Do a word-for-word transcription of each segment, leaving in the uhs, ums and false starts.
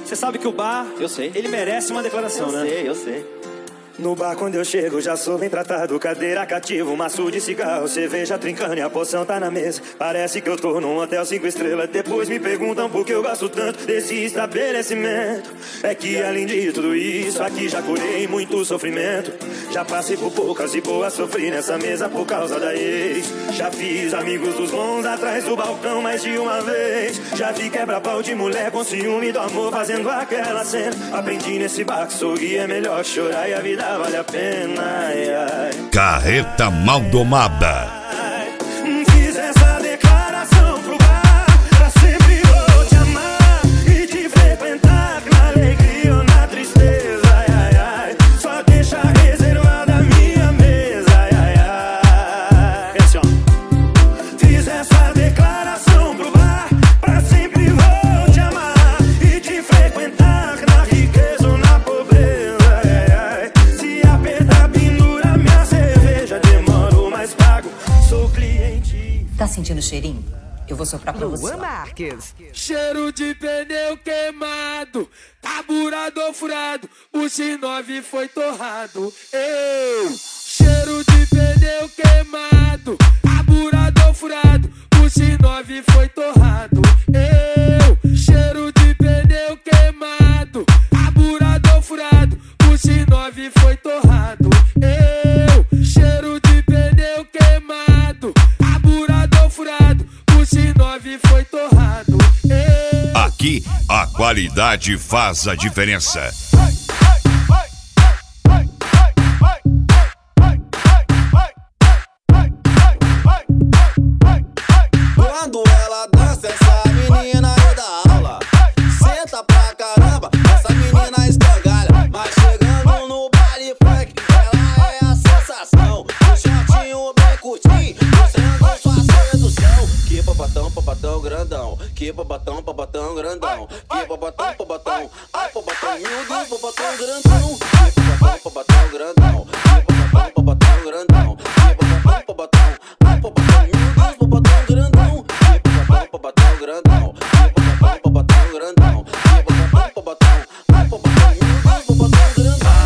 Você sabe que o bar, eu sei, ele merece uma declaração, eu né? Eu sei, eu sei. No bar quando eu chego já sou bem tratado. Cadeira cativa, um maço de cigarro, cerveja trincando e a poção tá na mesa. Parece que eu tô num hotel cinco estrelas. Depois me perguntam por que eu gosto tanto desse estabelecimento. É que além de tudo isso, aqui já curei muito sofrimento. Já passei por poucas e boas, sofri nessa mesa por causa da ex. Já fiz amigos dos bons atrás do balcão mais de uma vez. Já vi quebra-pau de mulher com ciúme do amor fazendo aquela cena. Aprendi nesse bar que sorrir é melhor que chorar e a vida vale a pena. Ai, ai. Carreta Maldomada. Fiz essa declaração pro bar, pra sempre vou te amar e te frequentar na alegria ou na tristeza. Ai, ai, ai. Só deixa reservada a minha mesa. Ai, ai, ai. Esse, ó. Fiz essa declaração pro bar, pra sempre vou te amar e te frequentar na riqueza ou na pobreza. Ai, ai. Se apertar, pendura minha cerveja, demoro, mas pago, sou cliente. Tá sentindo o cheirinho? Eu vou soprar pra você. Luan Marques. Cheiro de pneu queimado, carburador furado, o X nove foi torrado. Eu. Cheiro de pneu queimado, carburador furado, o X nove foi torrado. Eu. Cheiro de pneu queimado, carburador furado, o X nove foi torrado. Eu. Cheiro de pneu queimado, carburador furado, o X nove foi torrado. Eu. Aqui a qualidade faz a diferença. Quando ela dança, essa menina é da aula. Senta pra caramba, essa menina escangalha. Mas chegando no baile funk, ela é a sensação. O shortinho bem curtinho, mostrando sua sedução. Que papatão, papatão grandão. Que papatão, papatão grandão. Que papatão, papatão. Ai, papatão, meu Deus, papatão grandão. Que papatão, papatão grandão. Que papatão, papatão grandão. Que papatão, papatão. Ai, papatão, meu Deus, papatão grandão. Que papatão, papatão grandão. Que papatão, papatão grandão. Que papatão, papatão. Ai, papatão, meu Deus, papatão grandão.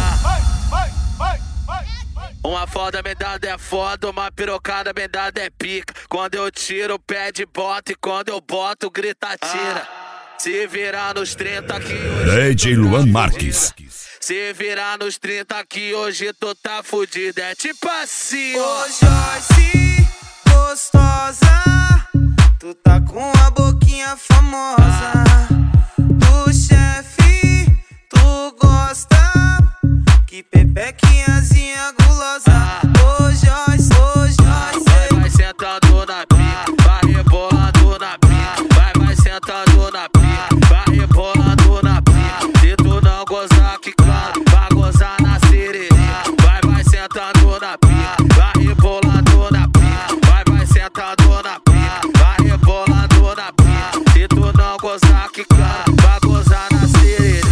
Uma foda bem dada é foda, uma pirocada bem dada é pica. Quando eu tiro, pede bota, e quando eu boto, grita, tira. Se virar nos trinta que hoje D J Luan Marques. Se virar nos trinta que hoje tu tá fudido. É tipo assim, ó. Ô Joyce, gostosa, tu tá com a boquinha famosa. Do chefe, tu gosta, que pepequinhazinha gulosa. Ô Joyce, ô Joyce. Vai, vai sentando na pica, vai rebolando na pica. Vai, vai sentando na pica, vai rebolando na pica. Se tu não gozar que claro, vai gozar na sererê. Vai, vai sentando na pica, vai rebolando na pica. Vai, vai sentando na pica, vai rebolando na pica. Se tu não gozar que claro, vai gozar na sererê.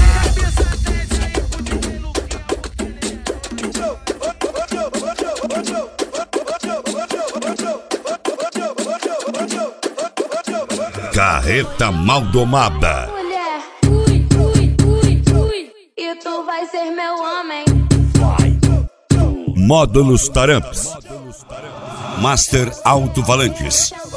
Carreta Maldomada. Mulher, ui, ui, ui, ui, e tu vai ser meu homem. Módulos Taramps. Master Alto-Falantes.